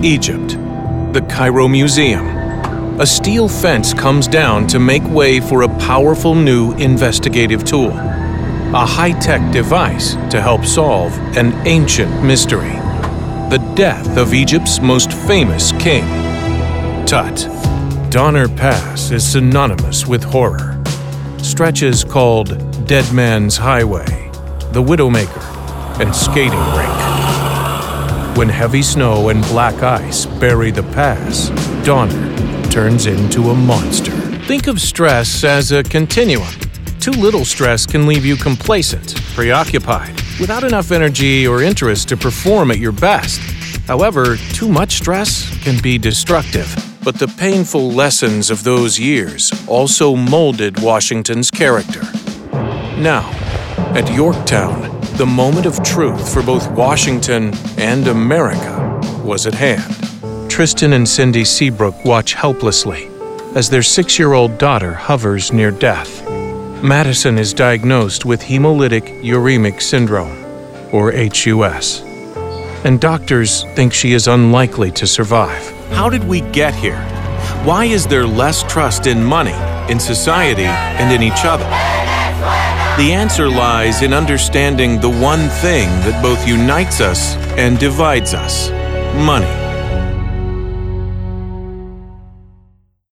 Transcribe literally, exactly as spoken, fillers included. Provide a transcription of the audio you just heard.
Egypt, the Cairo Museum. A steel fence comes down to make way for a powerful new investigative tool, a high-tech device to help solve an ancient mystery, the death of Egypt's most famous king. Tut. Donner Pass is synonymous with horror. Stretches called Dead Man's Highway, the Widowmaker, and Skating Rink. When heavy snow and black ice bury the pass, Donner turns into a monster. Think of stress as a continuum. Too little stress can leave you complacent, preoccupied, without enough energy or interest to perform at your best. However, too much stress can be destructive. But the painful lessons of those years also molded Washington's character. Now, at Yorktown, the moment of truth for both Washington and America was at hand. Tristan and Cindy Seabrook watch helplessly as their six-year-old daughter hovers near death. Madison is diagnosed with hemolytic uremic syndrome, or H U S, and doctors think she is unlikely to survive. How did we get here? Why is there less trust in money, in society, and in each other? The answer lies in understanding the one thing that both unites us and divides us: money.